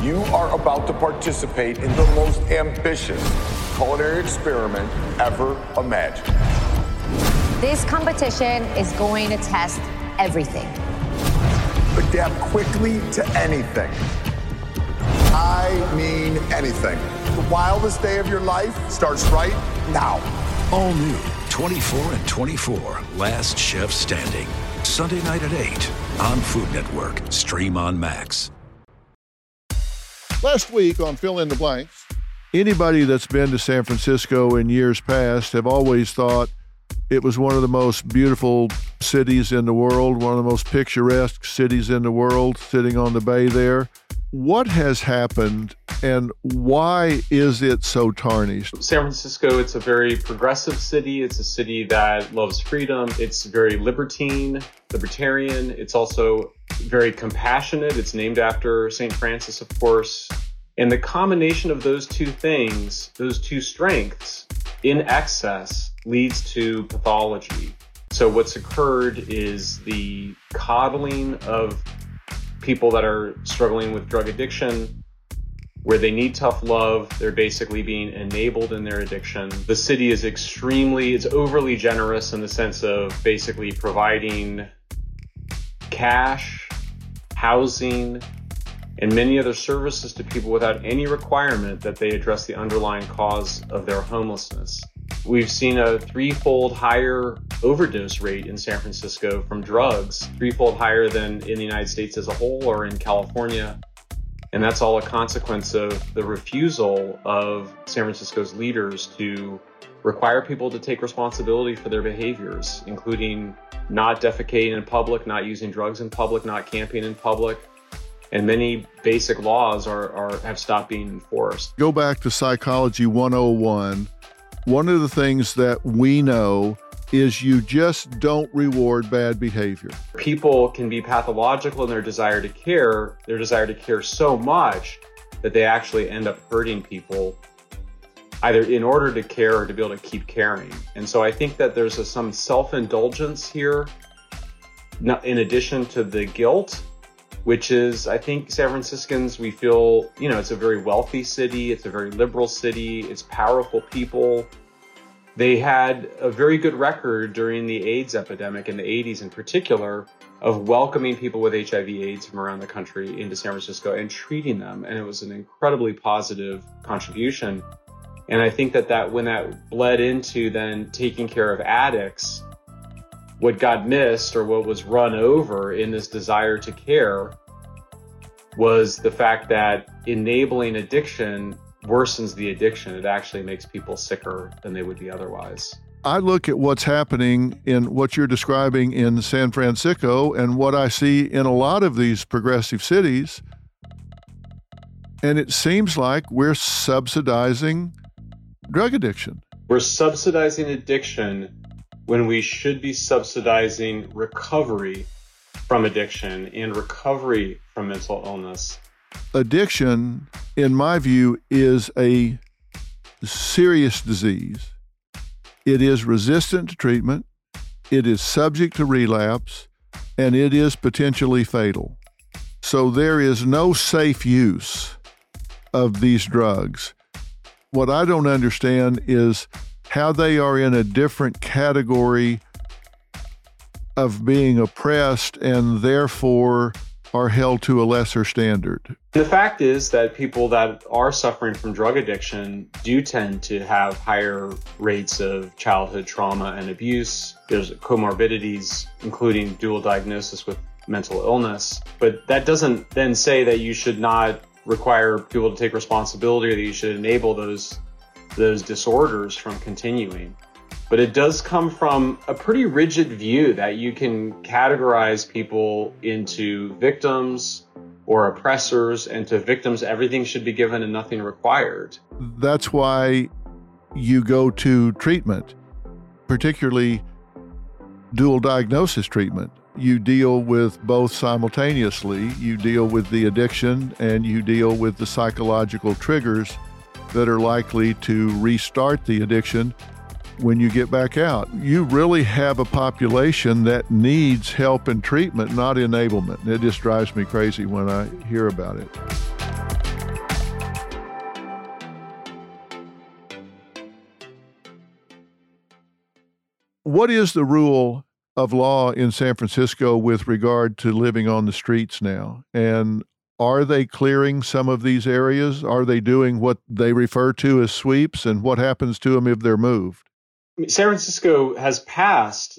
You are about to participate in the most ambitious culinary experiment ever imagined. This competition is going to test everything. Adapt quickly to anything. I mean anything. The wildest day of your life starts right now. All new 24 and 24, Last Chef Standing. Sunday night at 8 on Food Network. Stream on Max. Last week on Fill in the Blanks, anybody that's been to San Francisco in years past have always thought it was one of the most beautiful cities in the world, one of the most picturesque cities in the world, sitting on the bay there. What has happened and why is it so tarnished? San Francisco, it's a very progressive city. It's a city that loves freedom. It's very libertarian. It's also very compassionate. It's named after St. Francis, of course. And the combination of those two things, those two strengths in excess leads to pathology. So what's occurred is the coddling of people that are struggling with drug addiction, where they need tough love. They're basically being enabled in their addiction. The city is it's overly generous in the sense of basically providing cash, housing, and many other services to people without any requirement that they address the underlying cause of their homelessness. We've seen a threefold higher overdose rate in San Francisco from drugs, threefold higher than in the United States as a whole or in California. And that's all a consequence of the refusal of San Francisco's leaders to require people to take responsibility for their behaviors, including not defecating in public, not using drugs in public, not camping in public. And many basic laws have stopped being enforced. Go back to Psychology 101. One of the things that we know is you just don't reward bad behavior. People can be pathological in their desire to care so much that they actually end up hurting people, either in order to care or to be able to keep caring. And so I think that there's some self-indulgence here, in addition to the guilt, which is, I think San Franciscans, we feel, it's a very wealthy city. It's a very liberal city. It's powerful people. They had a very good record during the AIDS epidemic in the 80s in particular of welcoming people with HIV/AIDS from around the country into San Francisco and treating them. And it was an incredibly positive contribution. And I think that when that bled into then taking care of addicts, what got missed or what was run over in this desire to care was the fact that enabling addiction worsens the addiction. It actually makes people sicker than they would be otherwise. I look at what's happening in what you're describing in San Francisco and what I see in a lot of these progressive cities, and it seems like we're subsidizing drug addiction. We're subsidizing addiction when we should be subsidizing recovery from addiction and recovery from mental illness. Addiction, in my view, is a serious disease. It is resistant to treatment, it is subject to relapse, and it is potentially fatal. So there is no safe use of these drugs. What I don't understand is how they are in a different category of being oppressed and therefore are held to a lesser standard. The fact is that people that are suffering from drug addiction do tend to have higher rates of childhood trauma and abuse. There's comorbidities, including dual diagnosis with mental illness. But that doesn't then say that you should not require people to take responsibility or that you should enable those disorders from continuing. But it does come from a pretty rigid view that you can categorize people into victims or oppressors, and to victims, everything should be given and nothing required. That's why you go to treatment, particularly dual diagnosis treatment. You deal with both simultaneously. You deal with the addiction and you deal with the psychological triggers that are likely to restart the addiction when you get back out. You really have a population that needs help and treatment, not enablement. It just drives me crazy when I hear about it. What is the rule of law in San Francisco with regard to living on the streets now? And are they clearing some of these areas? Are they doing what they refer to as sweeps? And what happens to them if they're moved? San Francisco has passed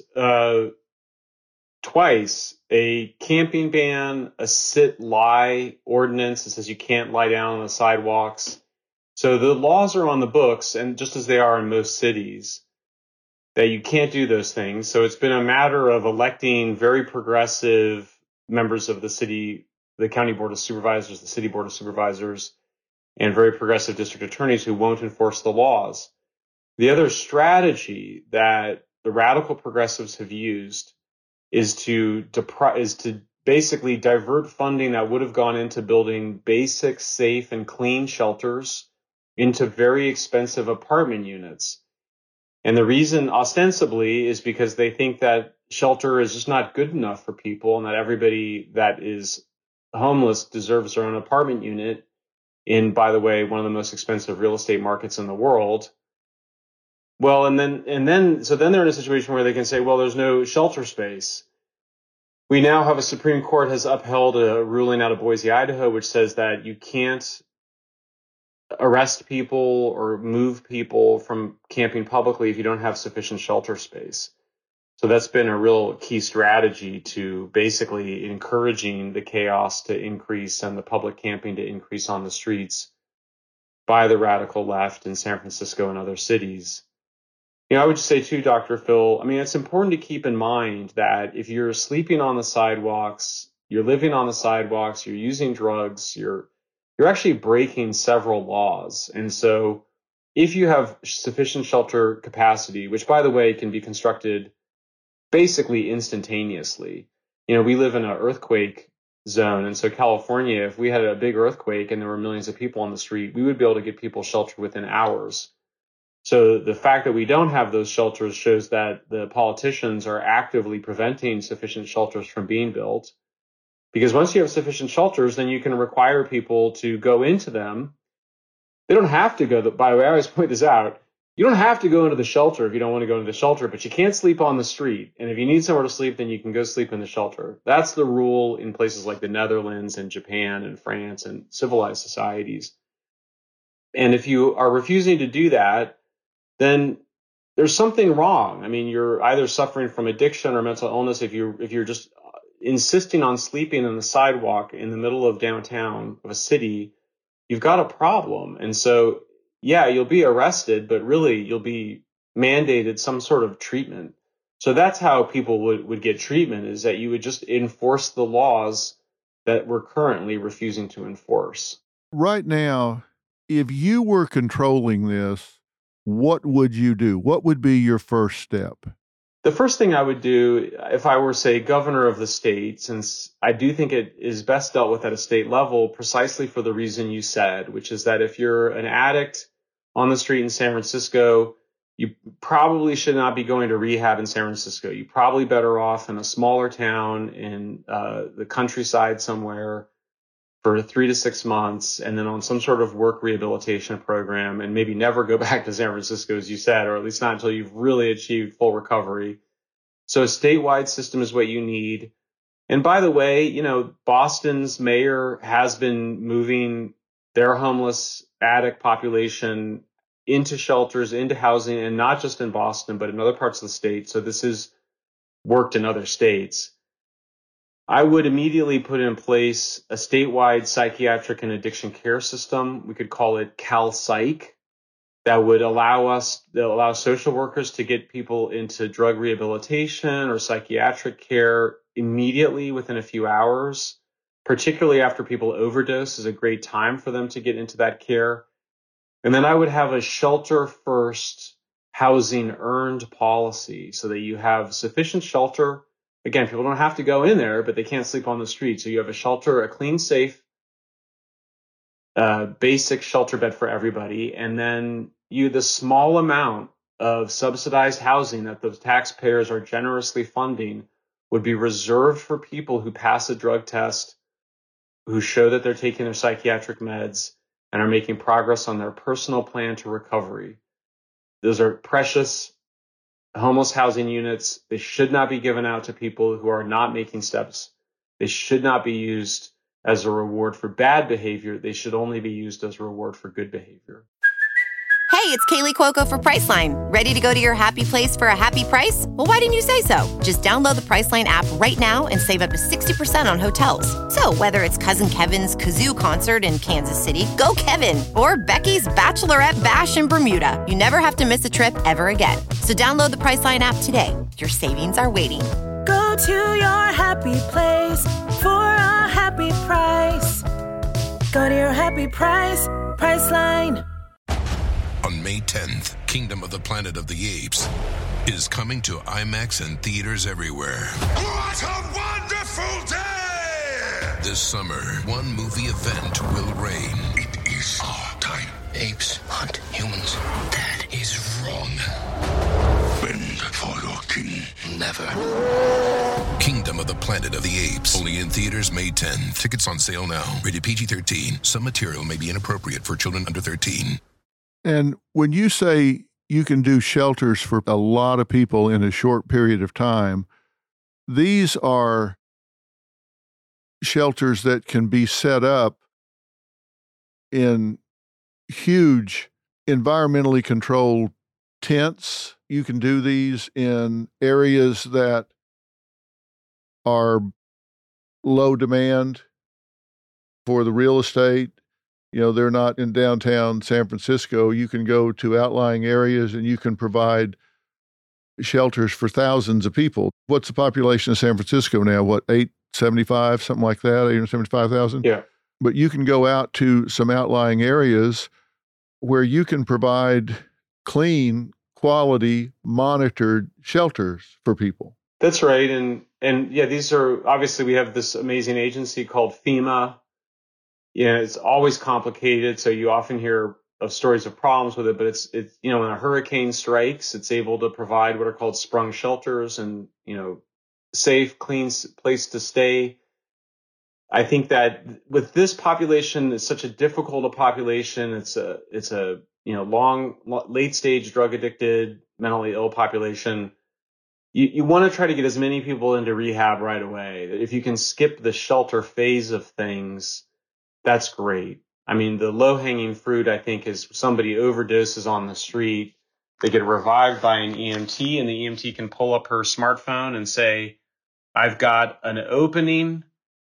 twice a camping ban, a sit-lie ordinance that says you can't lie down on the sidewalks. So the laws are on the books, and just as they are in most cities, that you can't do those things. So it's been a matter of electing very progressive members of the city, the county board of supervisors, the city board of supervisors, and very progressive district attorneys who won't enforce the laws. The other strategy that the radical progressives have used is to basically divert funding that would have gone into building basic, safe, and clean shelters into very expensive apartment units. And the reason, ostensibly, is because they think that shelter is just not good enough for people, and that everybody that is homeless deserves their own apartment unit in, by the way, one of the most expensive real estate markets in the world. Well, so then they're in a situation where they can say, well, there's no shelter space. We now have a Supreme Court has upheld a ruling out of Boise, Idaho, which says that you can't arrest people or move people from camping publicly if you don't have sufficient shelter space. So that's been a real key strategy to basically encouraging the chaos to increase and the public camping to increase on the streets by the radical left in San Francisco and other cities. I would just say too, Dr. Phil, it's important to keep in mind that if you're sleeping on the sidewalks, you're living on the sidewalks, you're using drugs, you're actually breaking several laws. And so if you have sufficient shelter capacity, which, by the way, can be constructed basically instantaneously. We live in an earthquake zone. And so California, if we had a big earthquake and there were millions of people on the street, we would be able to get people sheltered within hours. So the fact that we don't have those shelters shows that the politicians are actively preventing sufficient shelters from being built. Because once you have sufficient shelters, then you can require people to go into them. They don't have to go, by the way, I always point this out, you don't have to go into the shelter if you don't want to go into the shelter, but you can't sleep on the street. And if you need somewhere to sleep, then you can go sleep in the shelter. That's the rule in places like the Netherlands and Japan and France and civilized societies. And if you are refusing to do that, then there's something wrong. You're either suffering from addiction or mental illness if you're just insisting on sleeping on the sidewalk in the middle of downtown of a city. You've got a problem. And so, yeah, you'll be arrested, but really you'll be mandated some sort of treatment. So that's how people would get treatment, is that you would just enforce the laws that we're currently refusing to enforce. Right now, if you were controlling this, what would you do? What would be your first step? The first thing I would do, if I were, say, governor of the state, since I do think it is best dealt with at a state level, precisely for the reason you said, which is that if you're an addict on the street in San Francisco, you probably should not be going to rehab in San Francisco. You're probably better off in a smaller town in the countryside somewhere for 3 to 6 months, and then on some sort of work rehabilitation program, and maybe never go back to San Francisco, as you said, or at least not until you've really achieved full recovery. So a statewide system is what you need. And by the way, Boston's mayor has been moving their homeless addict population into shelters, into housing, and not just in Boston, but in other parts of the state. So this has worked in other states. I would immediately put in place a statewide psychiatric and addiction care system. We could call it CalPsych, that would allow social workers to get people into drug rehabilitation or psychiatric care immediately within a few hours, particularly after people overdose is a great time for them to get into that care. And then I would have a shelter first, housing earned policy so that you have sufficient shelter. Again, people don't have to go in there, but they can't sleep on the street. So you have a shelter, a clean, safe, basic shelter bed for everybody. And then the small amount of subsidized housing that the taxpayers are generously funding would be reserved for people who pass a drug test, who show that they're taking their psychiatric meds and are making progress on their personal plan to recovery. Those are precious homeless housing units, they should not be given out to people who are not making steps. They should not be used as a reward for bad behavior. They should only be used as a reward for good behavior. Hey, it's Kaylee Cuoco for Priceline. Ready to go to your happy place for a happy price? Well, why didn't you say so? Just download the Priceline app right now and save up to 60% on hotels. So whether it's Cousin Kevin's Kazoo Concert in Kansas City, go Kevin, or Becky's Bachelorette Bash in Bermuda, you never have to miss a trip ever again. So download the Priceline app today. Your savings are waiting. Go to your happy place for a happy price. Go to your happy price, Priceline. On May 10th, Kingdom of the Planet of the Apes is coming to IMAX and theaters everywhere. What a wonderful day! This summer, one movie event will reign. It is our time. Apes hunt humans. That is wrong. Bend for your king. Never. Kingdom of the Planet of the Apes. Only in theaters May 10th. Tickets on sale now. Rated PG-13. Some material may be inappropriate for children under 13. And when you say you can do shelters for a lot of people in a short period of time, these are shelters that can be set up in huge environmentally controlled tents. You can do these in areas that are low demand for the real estate. You know, they're not in downtown San Francisco. You can go to outlying areas and you can provide shelters for thousands of people. What's the population of San Francisco now? What, 875, something like that, 875,000? Yeah. But you can go out to some outlying areas where you can provide clean, quality, monitored shelters for people. That's right. And yeah, these are, obviously we have this amazing agency called FEMA. Yeah, it's always complicated. So you often hear of stories of problems with it, but it's, you know, when a hurricane strikes, it's able to provide what are called sprung shelters and, you know, safe, clean place to stay. I think that with this population, it's such a difficult a population. It's a, you know, late stage drug addicted, mentally ill population. You want to try to get as many people into rehab right away. If you can skip the shelter phase of things, that's great. I mean, the low-hanging fruit, I think, is somebody overdoses on the street. They get revived by an EMT, and the EMT can pull up her smartphone and say, I've got an opening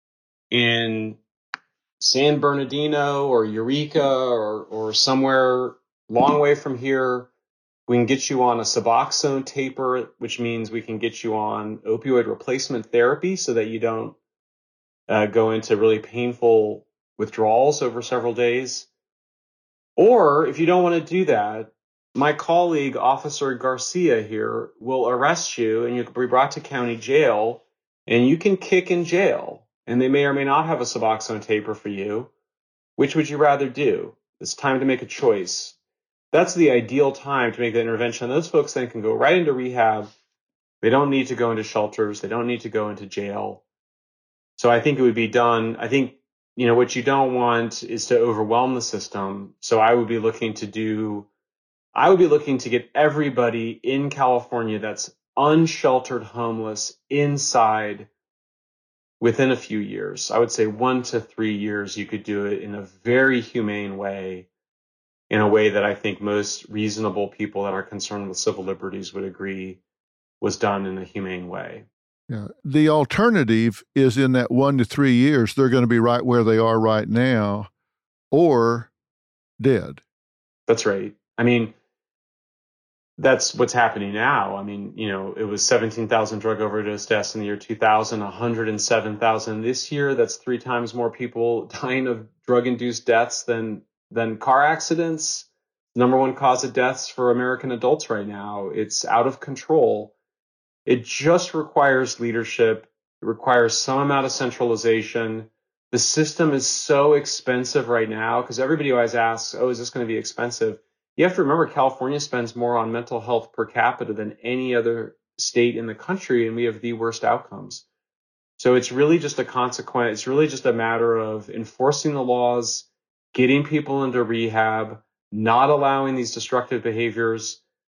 in San Bernardino or Eureka or somewhere long way from here. We can get you on a Suboxone taper, which means we can get you on opioid replacement therapy so that you don't go into really painful withdrawals over several days. Or if you don't want to do that, my colleague, Officer Garcia here, will arrest you and you can be brought to county jail and you can kick in jail. And they may or may not have a Suboxone taper for you. Which would you rather do? It's time to make a choice. That's the ideal time to make the intervention. Those folks then can go right into rehab. They don't need to go into shelters. They don't need to go into jail. So I think it would be done. I think, you know, what you don't want is to overwhelm the system. So I would be looking to get everybody in California that's unsheltered homeless inside within a few years. I would say 1 to 3 years, you could do it in a very humane way, in a way that I think most reasonable people that are concerned with civil liberties would agree was done in a humane way. Yeah. The alternative is in that 1 to 3 years, they're going to be right where they are right now or dead. That's right. I mean, that's what's happening now. I mean, you know, it was 17,000 drug overdose deaths in the year 2000, 107,000 this year. That's 3 times more people dying of drug-induced deaths than car accidents. Number one cause of deaths for American adults right now. It's out of control. It just requires leadership. It requires some amount of centralization. The system is so expensive right now because everybody always asks, oh, is this going to be expensive? You have to remember California spends more on mental health per capita than any other state in the country, and we have the worst outcomes. So it's really just a consequence. It's really just a matter of enforcing the laws, getting people into rehab, not allowing these destructive behaviors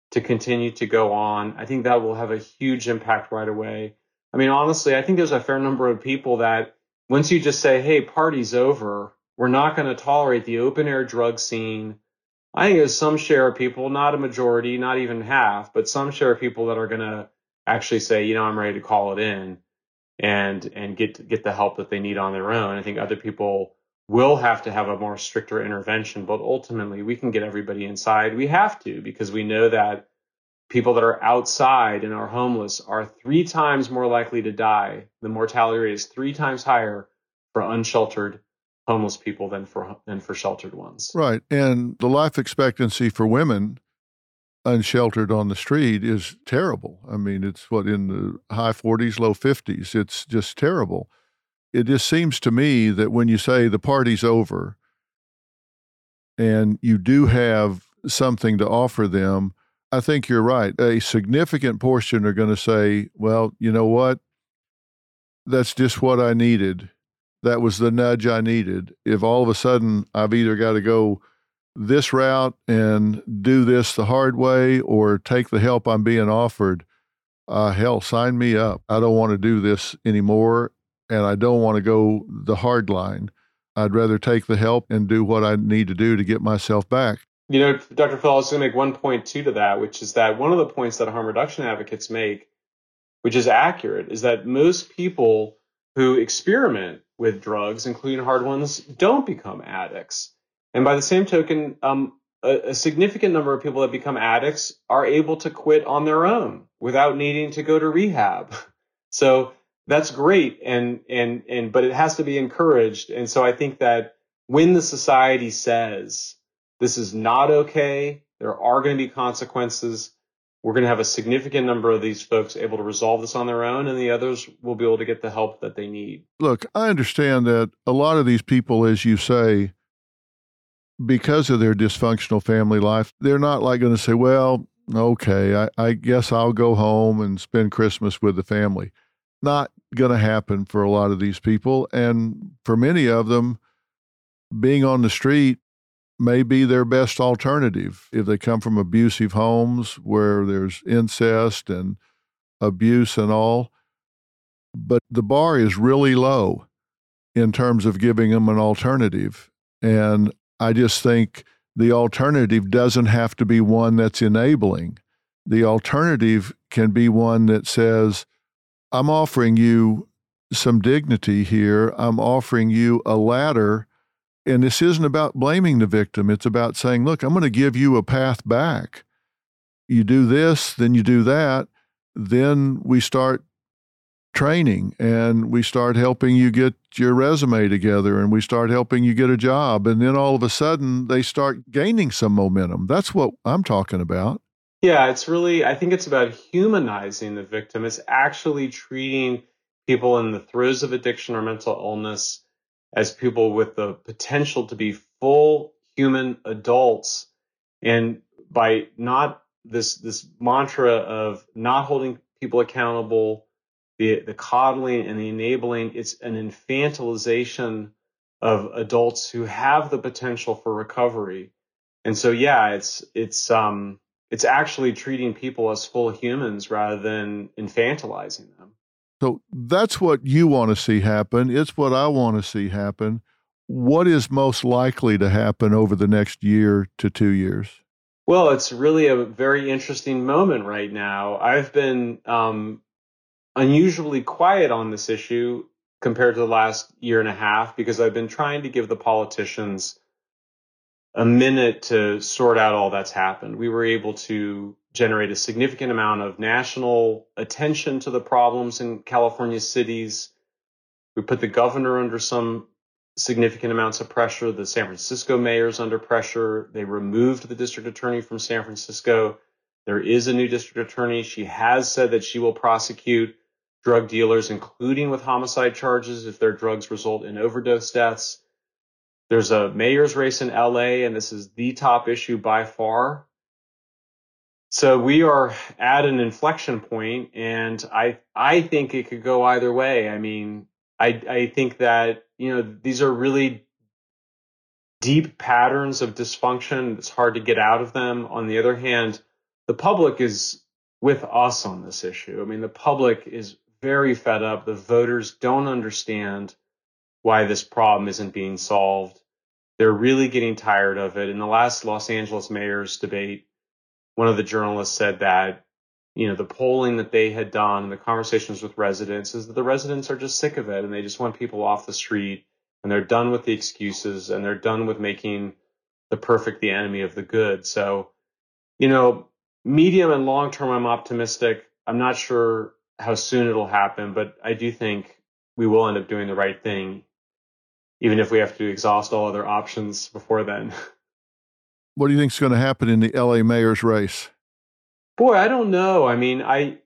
to continue to go on. I think that will have a huge impact right away. I mean, honestly, I think there's a fair number of people that once you just say, hey, party's over, we're not going to tolerate the open air drug scene. I think there's some share of people, not a majority, not even half, but some share of people that are going to actually say, you know, I'm ready to call it in and get the help that they need on their own. I think other people will have to have a more stricter intervention, but ultimately we can get everybody inside. We have to, because we know that people that are outside and are homeless are 3 times more likely to die. The mortality rate is 3 times higher for unsheltered homeless people than for sheltered ones. Right. And the life expectancy for women unsheltered on the street is terrible. I mean, it's in the high 40s, low 50s. It's just terrible. It just seems to me that when you say the party's over and you do have something to offer them, I think you're right. A significant portion are going to say, well, you know what? That's just what I needed. That was the nudge I needed. If all of a sudden I've either got to go this route and do this the hard way or take the help I'm being offered, hell, sign me up. I don't want to do this anymore, and I don't want to go the hard line. I'd rather take the help and do what I need to do to get myself back. You know, Dr. Phil, I was going to make one point too to that, which is that one of the points that harm reduction advocates make, which is accurate, is that most people who experiment with drugs, including hard ones, don't become addicts. And by the same token, a significant number of people that become addicts are able to quit on their own without needing to go to rehab. So that's great, but it has to be encouraged. And so I think that when the society says this is not okay, there are going to be consequences, we're going to have a significant number of these folks able to resolve this on their own, and the others will be able to get the help that they need. Look, I understand that a lot of these people, as you say, because of their dysfunctional family life, they're not like going to say, well, okay, I guess I'll go home and spend Christmas with the family. Not going to happen for a lot of these people. And for many of them, being on the street may be their best alternative. If they come from abusive homes where there's incest and abuse and all. But the bar is really low in terms of giving them an alternative. And I just think the alternative doesn't have to be one that's enabling. The alternative can be one that says, I'm offering you some dignity here. I'm offering you a ladder. And this isn't about blaming the victim. It's about saying, look, I'm going to give you a path back. You do this, then you do that. Then we start training and we start helping you get your resume together and we start helping you get a job. And then all of a sudden they start gaining some momentum. That's what I'm talking about. Yeah, I think it's about humanizing the victim. It's actually treating people in the throes of addiction or mental illness as people with the potential to be full human adults. And by not this mantra of not holding people accountable, the coddling and the enabling, it's an infantilization of adults who have the potential for recovery. And so, yeah, it's actually treating people as full humans rather than infantilizing them. So that's what you want to see happen. It's what I want to see happen. What is most likely to happen over the next year to 2 years? Well, it's really a very interesting moment right now. I've been unusually quiet on this issue compared to the last year and a half because I've been trying to give the politicians a minute to sort out all that's happened. We were able to generate a significant amount of national attention to the problems in California cities. We put the governor under some significant amounts of pressure. The San Francisco mayor's under pressure. They removed the district attorney from San Francisco. There is a new district attorney. She has said that she will prosecute drug dealers, including with homicide charges, if their drugs result in overdose deaths. There's a mayor's race in LA, and this is the top issue by far. So we are at an inflection point, and I think it could go either way. I mean, I think that, these are really deep patterns of dysfunction. It's hard to get out of them. On the other hand, the public is with us on this issue. I mean, the public is very fed up. The voters don't understand why this problem isn't being solved. They're really getting tired of it. In the last Los Angeles mayor's debate, one of the journalists said that, the polling that they had done and the conversations with residents is that the residents are just sick of it and they just want people off the street and they're done with the excuses and they're done with making the perfect the enemy of the good. So, medium and long term, I'm optimistic. I'm not sure how soon it'll happen, but I do think we will end up doing the right thing, even if we have to exhaust all other options before then. What do you think is going to happen in the LA mayor's race? Boy, I don't know. I mean,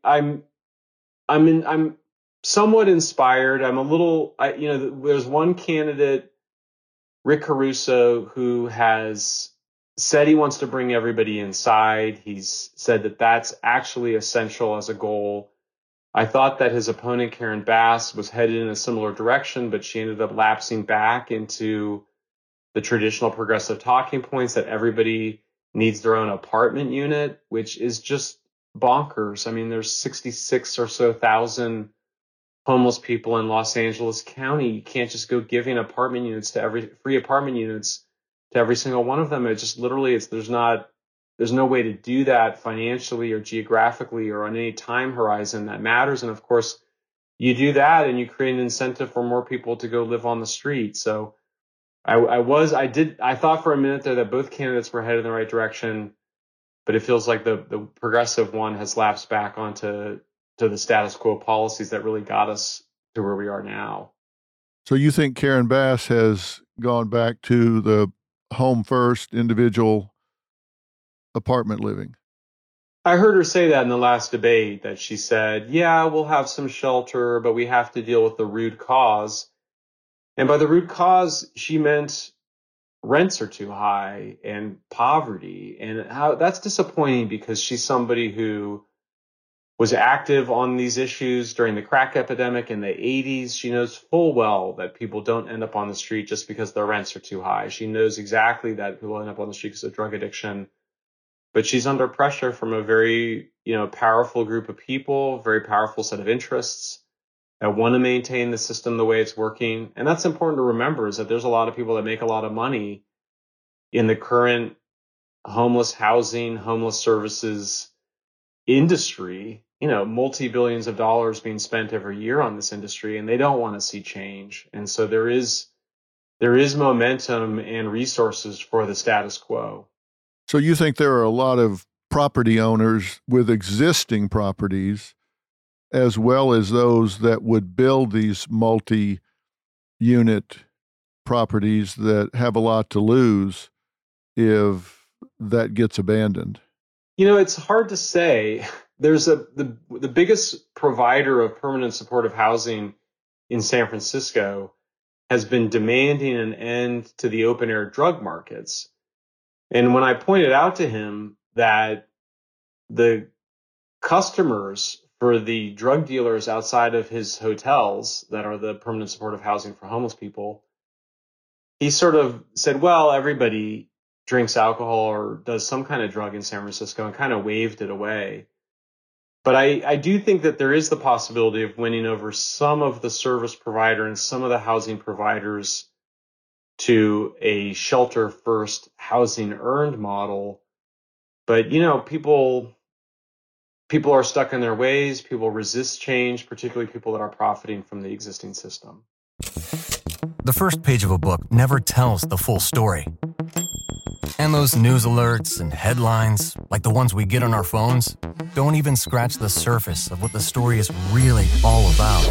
I'm somewhat inspired. I'm a little, there's one candidate, Rick Caruso, who has said he wants to bring everybody inside. He's said that that's actually essential as a goal. I thought that his opponent, Karen Bass, was headed in a similar direction, but she ended up lapsing back into the traditional progressive talking points that everybody needs their own apartment unit, which is just bonkers. I mean, there's 66 or so thousand homeless people in Los Angeles County. You can't just go giving free apartment units to every single one of them. It just literally, there's no way to do that financially or geographically or on any time horizon that matters. And of course, you do that and you create an incentive for more people to go live on the street. So I thought for a minute there that both candidates were headed in the right direction, but it feels like the progressive one has lapsed back onto the status quo policies that really got us to where we are now. So you think Karen Bass has gone back to the home first, individual apartment living? I heard her say that in the last debate, that she said, yeah, we'll have some shelter, but we have to deal with the root cause. And by the root cause, she meant rents are too high and poverty. And how that's disappointing because she's somebody who was active on these issues during the crack epidemic in the 80s. She knows full well that people don't end up on the street just because their rents are too high. She knows exactly that people end up on the street because of drug addiction. But she's under pressure from a very, powerful group of people, very powerful set of interests that want to maintain the system the way it's working. And that's important to remember, is that there's a lot of people that make a lot of money in the current homeless housing, homeless services industry, multi-billions of dollars being spent every year on this industry, and they don't want to see change. And so there is momentum and resources for the status quo. So you think there are a lot of property owners with existing properties, as well as those that would build these multi-unit properties that have a lot to lose if that gets abandoned? It's hard to say. There's the biggest provider of permanent supportive housing in San Francisco has been demanding an end to the open air drug markets. And when I pointed out to him that the customers for the drug dealers outside of his hotels that are the permanent supportive housing for homeless people, he sort of said, well, everybody drinks alcohol or does some kind of drug in San Francisco, and kind of waved it away. But I do think that there is the possibility of winning over some of the service provider and some of the housing providers to a shelter first housing earned model. But, people are stuck in their ways. People resist change, particularly people that are profiting from the existing system. The first page of a book never tells the full story. And those news alerts and headlines, like the ones we get on our phones, don't even scratch the surface of what the story is really all about.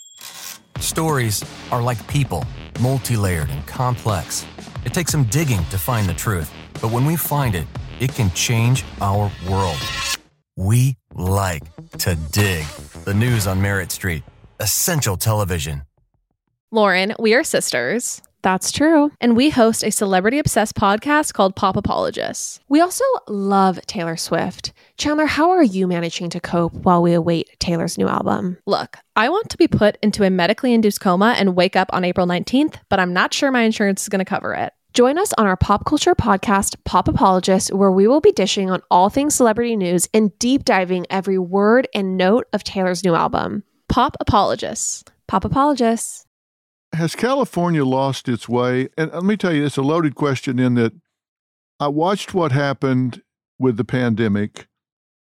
Stories are like people, multi-layered and complex. It takes some digging to find the truth, but when we find it, it can change our world. We like to dig. The news on Merritt Street. Essential television. Lauren, we are sisters. That's true. And we host a celebrity-obsessed podcast called Pop Apologists. We also love Taylor Swift. Chandler, how are you managing to cope while we await Taylor's new album? Look, I want to be put into a medically induced coma and wake up on April 19th, but I'm not sure my insurance is going to cover it. Join us on our pop culture podcast, Pop Apologists, where we will be dishing on all things celebrity news and deep diving every word and note of Taylor's new album. Pop Apologists. Pop Apologists. Has California lost its way? And let me tell you, it's a loaded question in that I watched what happened with the pandemic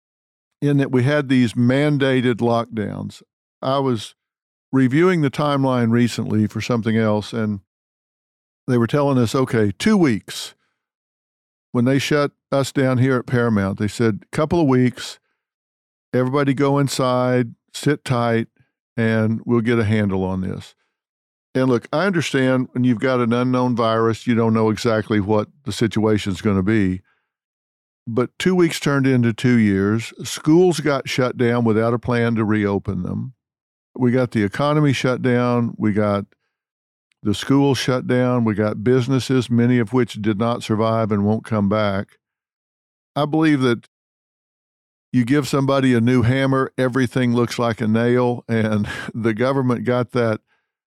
in that we had these mandated lockdowns. I was reviewing the timeline recently for something else, and they were telling us, okay, 2 weeks. When they shut us down here at Paramount, they said, couple of weeks, everybody go inside, sit tight, and we'll get a handle on this. And look, I understand when you've got an unknown virus, you don't know exactly what the situation's going to be. But 2 weeks turned into 2 years. Schools got shut down without a plan to reopen them. We got the economy shut down. We got the schools shut down. We got businesses, many of which did not survive and won't come back. I believe that you give somebody a new hammer, everything looks like a nail, and the government got that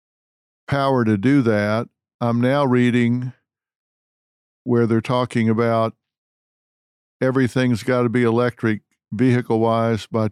power to do that. I'm now reading where they're talking about everything's got to be electric vehicle-wise by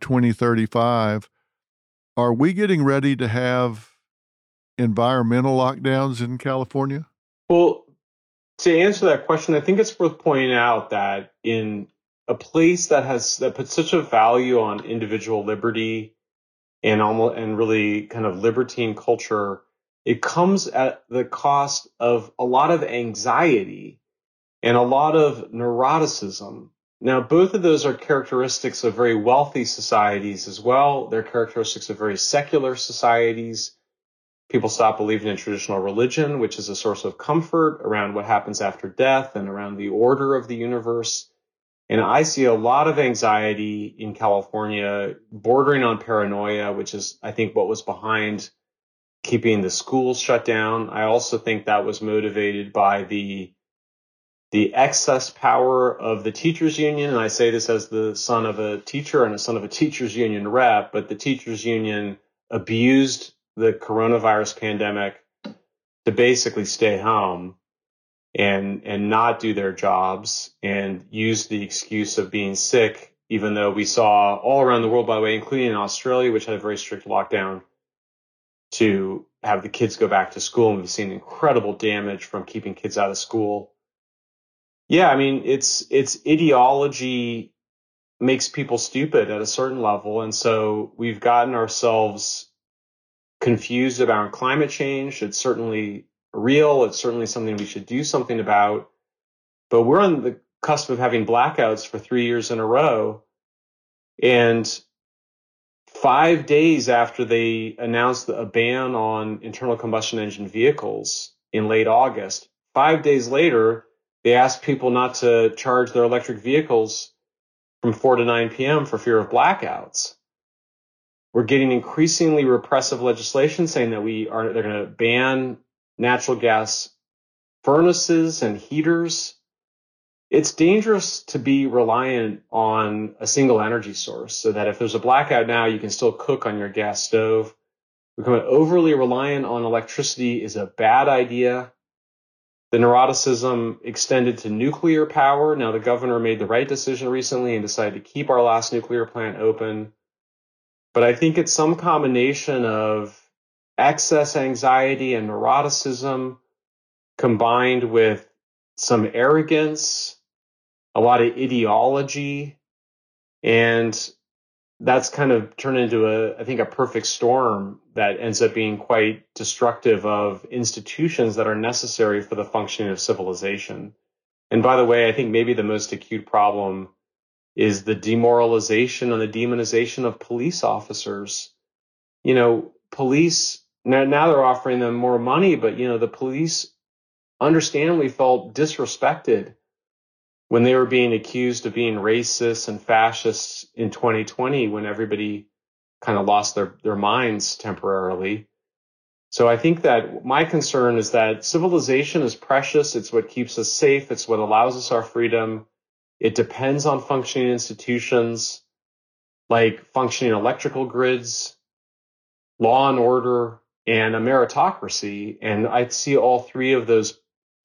2035. Are we getting ready to have environmental lockdowns in California? Well, to answer that question, I think it's worth pointing out that in a place that puts such a value on individual liberty and really kind of libertine culture, it comes at the cost of a lot of anxiety and a lot of neuroticism. Now, both of those are characteristics of very wealthy societies as well. They're characteristics of very secular societies. People stop believing in traditional religion, which is a source of comfort around what happens after death and around the order of the universe. And I see a lot of anxiety in California, bordering on paranoia, which is, I think, what was behind keeping the schools shut down. I also think that was motivated by the excess power of the teachers union. And I say this as the son of a teacher and a son of a teachers union rep, but the teachers union abused the coronavirus pandemic to basically stay home and not do their jobs and use the excuse of being sick, even though we saw all around the world, by the way, including in Australia, which had a very strict lockdown, to have the kids go back to school. And we've seen incredible damage from keeping kids out of school. Yeah, I mean, it's ideology makes people stupid at a certain level. And so we've gotten ourselves confused about climate change. It's certainly real. It's certainly something we should do something about. But we're on the cusp of having blackouts for 3 years in a row. And 5 days after they announced a ban on internal combustion engine vehicles in late August, 5 days later, they asked people not to charge their electric vehicles from 4 to 9 p.m. for fear of blackouts. We're getting increasingly repressive legislation saying that they're going to ban natural gas furnaces and heaters. It's dangerous to be reliant on a single energy source, so that if there's a blackout now, you can still cook on your gas stove. Becoming overly reliant on electricity is a bad idea. The neuroticism extended to nuclear power. Now, the governor made the right decision recently and decided to keep our last nuclear plant open. But I think it's some combination of excess anxiety and neuroticism combined with some arrogance, a lot of ideology, and that's kind of turned into a perfect storm that ends up being quite destructive of institutions that are necessary for the functioning of civilization. And by the way, I think maybe the most acute problem is the demoralization and the demonization of police officers. You know, police, now they're offering them more money, but, you know, the police understandably felt disrespected when they were being accused of being racist and fascists in 2020, when everybody kind of lost their minds temporarily. So I think that my concern is that civilization is precious. It's what keeps us safe. It's what allows us our freedom. It depends on functioning institutions like functioning electrical grids, law and order, and a meritocracy. And I see all three of those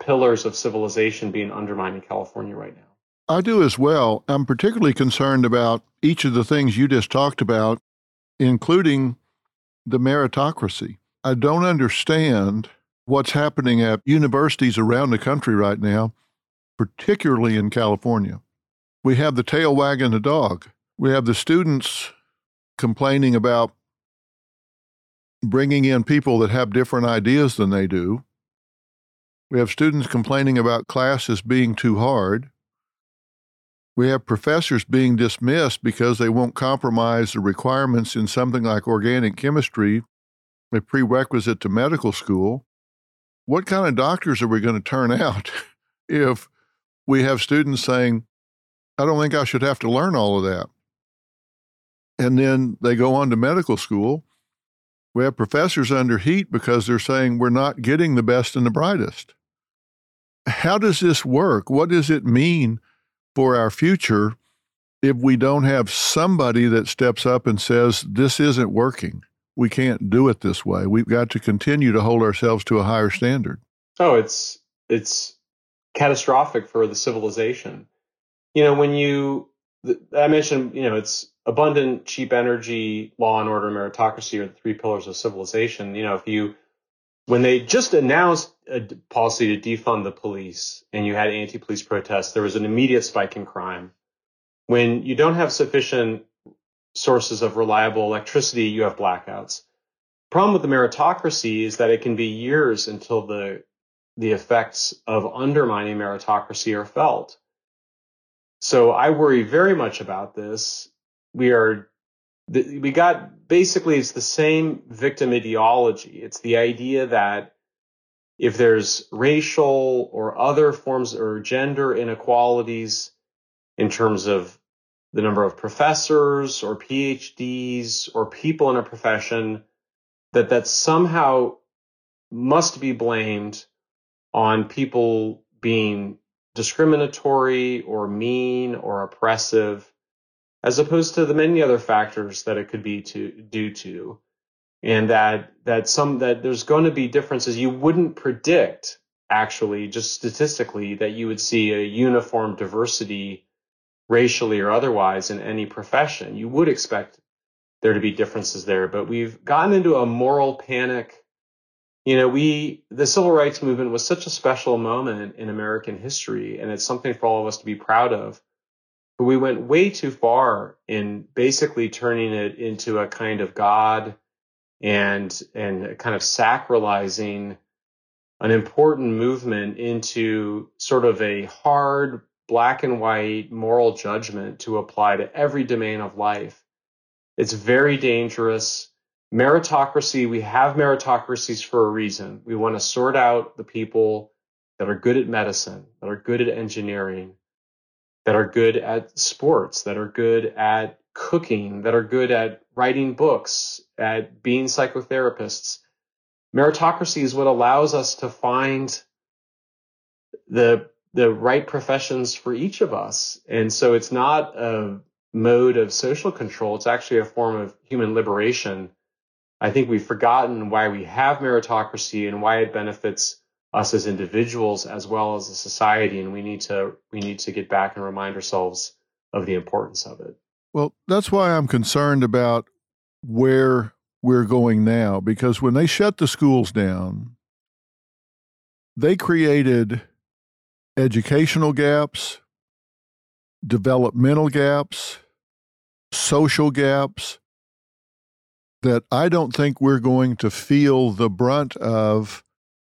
pillars of civilization being undermined in California right now. I do as well. I'm particularly concerned about each of the things you just talked about, including the meritocracy. I don't understand what's happening at universities around the country right now, particularly in California. We have the tail wagging the dog. We have the students complaining about bringing in people that have different ideas than they do. We have students complaining about classes being too hard. We have professors being dismissed because they won't compromise the requirements in something like organic chemistry, a prerequisite to medical school. What kind of doctors are we going to turn out if we have students saying, I don't think I should have to learn all of that? And then they go on to medical school. We have professors under heat because they're saying we're not getting the best and the brightest. How does this work? What does it mean for our future if we don't have somebody that steps up and says, this isn't working? We can't do it this way. We've got to continue to hold ourselves to a higher standard. Oh, it's catastrophic for the civilization. You know, I mentioned, it's abundant, cheap energy, law and order, meritocracy are the three pillars of civilization. You know, when they just announced a policy to defund the police and you had anti-police protests, there was an immediate spike in crime. When you don't have sufficient sources of reliable electricity, you have blackouts. The problem with the meritocracy is that it can be years until the effects of undermining meritocracy are felt. So I worry very much about this. It's the same victim ideology. It's the idea that if there's racial or other forms or gender inequalities in terms of the number of professors or PhDs or people in a profession, that somehow must be blamed on people being discriminatory or mean or oppressive, as opposed to the many other factors that it could be due to. And that there's going to be differences. You wouldn't predict, actually, just statistically, that you would see a uniform diversity racially or otherwise in any profession. You would expect there to be differences there, but we've gotten into a moral panic. You know, the civil rights movement was such a special moment in American history, and it's something for all of us to be proud of. But we went way too far in basically turning it into a kind of God and kind of sacralizing an important movement into sort of a hard black and white moral judgment to apply to every domain of life. It's very dangerous. Meritocracy, we have meritocracies for a reason. We want to sort out the people that are good at medicine, that are good at engineering, that are good at sports, that are good at cooking, that are good at writing books, at being psychotherapists. Meritocracy is what allows us to find the right professions for each of us. And so it's not a mode of social control. It's actually a form of human liberation. I think we've forgotten why we have meritocracy and why it benefits us as individuals as well as a society, and we need to get back and remind ourselves of the importance of it. Well, that's why I'm concerned about where we're going now, because when they shut the schools down, they created educational gaps, developmental gaps, social gaps that I don't think we're going to feel the brunt of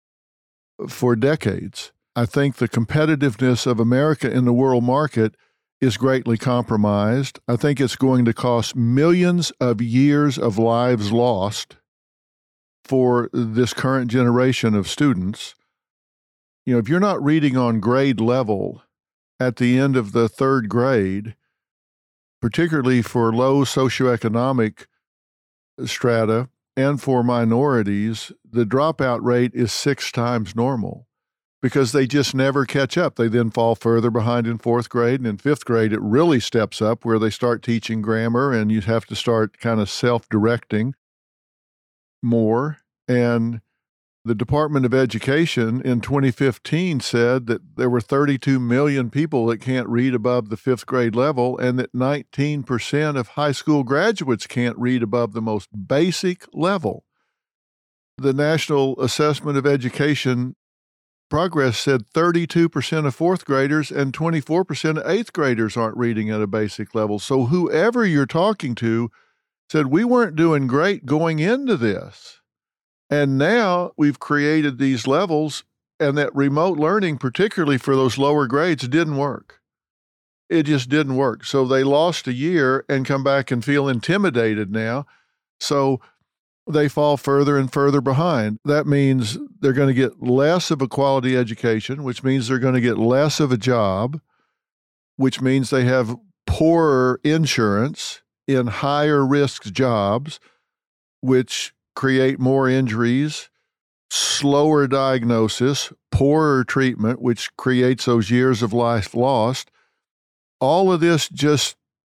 for decades. I think the competitiveness of America in the world market is greatly compromised. I think it's going to cost millions of years of lives lost for this current generation of students. You know, if you're not reading on grade level at the end of the third grade, particularly for low socioeconomic strata and for minorities, the dropout rate is 6 times normal because they just never catch up. They then fall further behind in 4th grade, and in 5th grade it really steps up where they start teaching grammar and you have to start kind of self-directing more. And The Department of Education in 2015 said that there were 32 million people that can't read above the 5th grade level, and that 19% of high school graduates can't read above the most basic level. The National Assessment of Education Progress said 32% of 4th graders and 24% of 8th graders aren't reading at a basic level. So whoever you're talking to said we weren't doing great going into this. And now we've created these levels, and that remote learning, particularly for those lower grades, didn't work. It just didn't work. So they lost a year and come back and feel intimidated now. So they fall further and further behind. That means they're going to get less of a quality education, which means they're going to get less of a job, which means they have poorer insurance in higher risk jobs, which create more injuries, slower diagnosis, poorer treatment, which creates those years of life lost. All of this just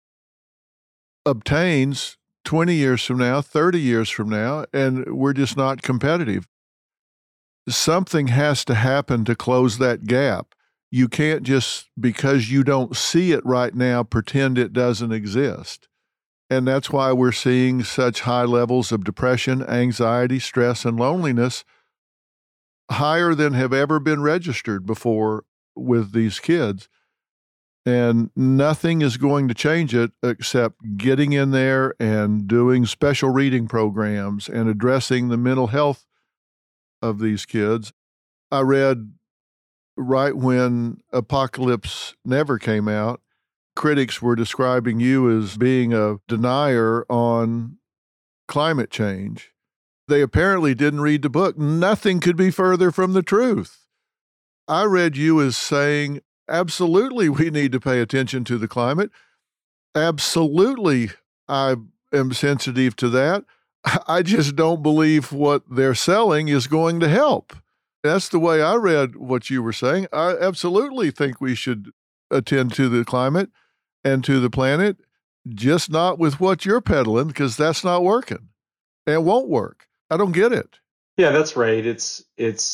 obtains 20 years from now, 30 years from now, and we're just not competitive. Something has to happen to close that gap. You can't just, because you don't see it right now, pretend it doesn't exist. And that's why we're seeing such high levels of depression, anxiety, stress, and loneliness, higher than have ever been registered before with these kids. And nothing is going to change it except getting in there and doing special reading programs and addressing the mental health of these kids. I read right when Apocalypse Never came out, critics were describing you as being a denier on climate change. They apparently didn't read the book. Nothing could be further from the truth. I read you as saying, absolutely, we need to pay attention to the climate. Absolutely, I am sensitive to that. I just don't believe what they're selling is going to help. That's the way I read what you were saying. I absolutely think we should attend to the climate and to the planet, just not with what you're peddling, because that's not working. And it won't work. I don't get it. Yeah, that's right. It's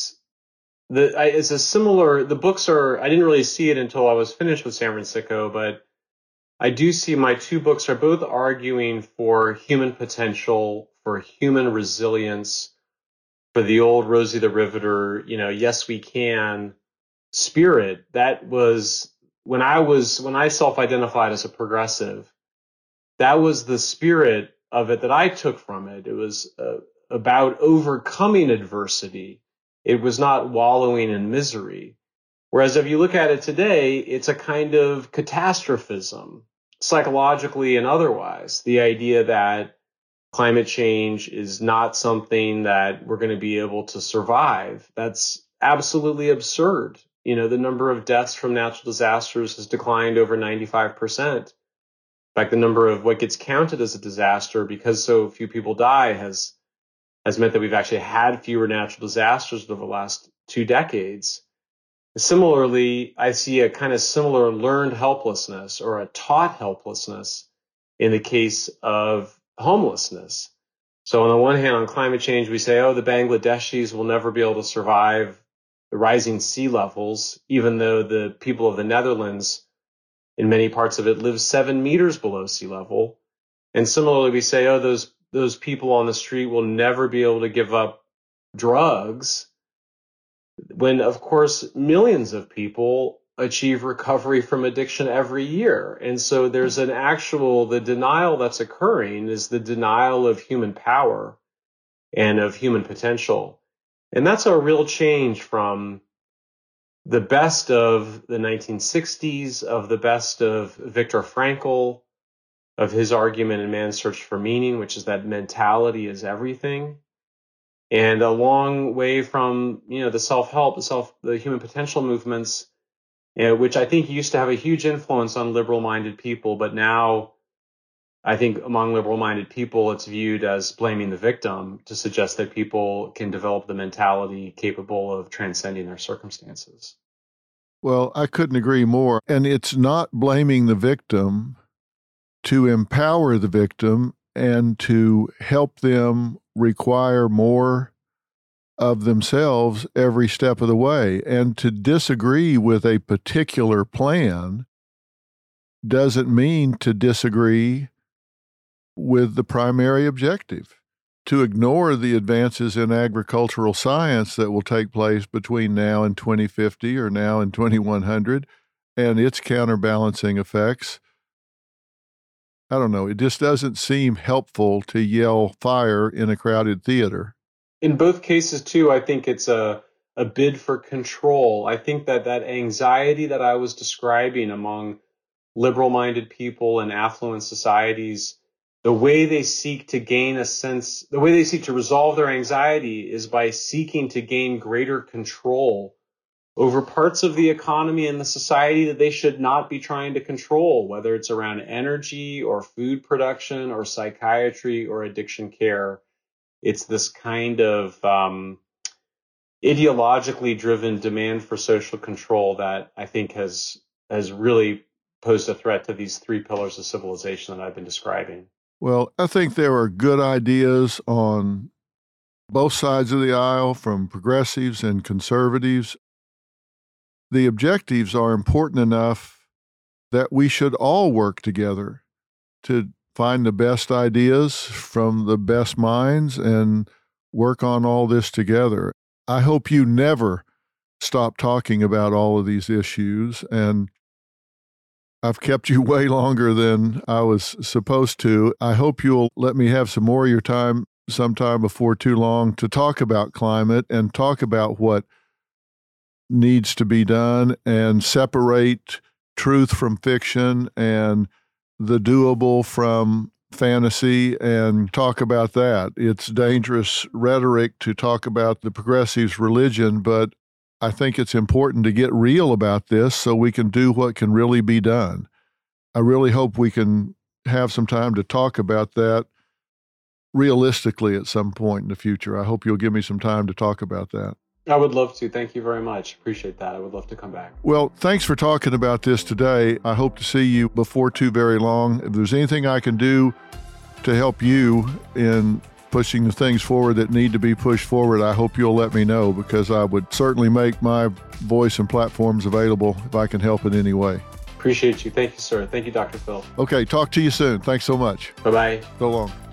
a similar, the books are, I didn't really see it until I was finished with San Francisco, but I do see my two books are both arguing for human potential, for human resilience, for the old Rosie the Riveter, yes, we can spirit. That was, when I self-identified as a progressive, that was the spirit of it that I took from it. It was about overcoming adversity. It was not wallowing in misery. Whereas if you look at it today, it's a kind of catastrophism, psychologically and otherwise. The idea that climate change is not something that we're going to be able to survive. That's absolutely absurd. The number of deaths from natural disasters has declined over 95%. In fact, the number of what gets counted as a disaster, because so few people die, has meant that we've actually had fewer natural disasters over the last 2 decades. Similarly, I see a kind of similar learned helplessness or a taught helplessness in the case of homelessness. So on the one hand, on climate change, we say, the Bangladeshis will never be able to survive the rising sea levels, even though the people of the Netherlands, in many parts of it, live 7 meters below sea level. And similarly, we say, those people on the street will never be able to give up drugs, when, of course, millions of people achieve recovery from addiction every year. And so there's the denial that's occurring is the denial of human power and of human potential. And that's a real change from the best of the 1960s, of the best of Viktor Frankl, of his argument in Man's Search for Meaning, which is that mentality is everything. And a long way from, the self-help, the human potential movements, which I think used to have a huge influence on liberal-minded people, but now I think among liberal-minded people, it's viewed as blaming the victim to suggest that people can develop the mentality capable of transcending their circumstances. Well, I couldn't agree more. And it's not blaming the victim, to empower the victim and to help them require more of themselves every step of the way. And to disagree with a particular plan doesn't mean to disagree with the primary objective. To ignore the advances in agricultural science that will take place between now and 2050 or now and 2100 and its counterbalancing effects, I don't know, it just doesn't seem helpful to yell fire in a crowded theater. In both cases, too, I think it's a bid for control. I think that anxiety that I was describing among liberal-minded people in affluent societies, the way they seek to resolve their anxiety is by seeking to gain greater control over parts of the economy and the society that they should not be trying to control, whether it's around energy or food production or psychiatry or addiction care. It's this kind of ideologically driven demand for social control that I think has really posed a threat to these three pillars of civilization that I've been describing. Well, I think there are good ideas on both sides of the aisle from progressives and conservatives. The objectives are important enough that we should all work together to find the best ideas from the best minds and work on all this together. I hope you never stop talking about all of these issues, and I've kept you way longer than I was supposed to. I hope you'll let me have some more of your time sometime before too long to talk about climate and talk about what needs to be done and separate truth from fiction and the doable from fantasy and talk about that. It's dangerous rhetoric to talk about the progressives' religion, but I think it's important to get real about this so we can do what can really be done. I really hope we can have some time to talk about that realistically at some point in the future. I hope you'll give me some time to talk about that. I would love to. Thank you very much. Appreciate that. I would love to come back. Well, thanks for talking about this today. I hope to see you before too very long. If there's anything I can do to help you in pushing the things forward that need to be pushed forward, I hope you'll let me know, because I would certainly make my voice and platforms available if I can help in any way. Appreciate you. Thank you, sir. Thank you, Dr. Phil. Okay, talk to you soon. Thanks so much. Bye-bye. So long.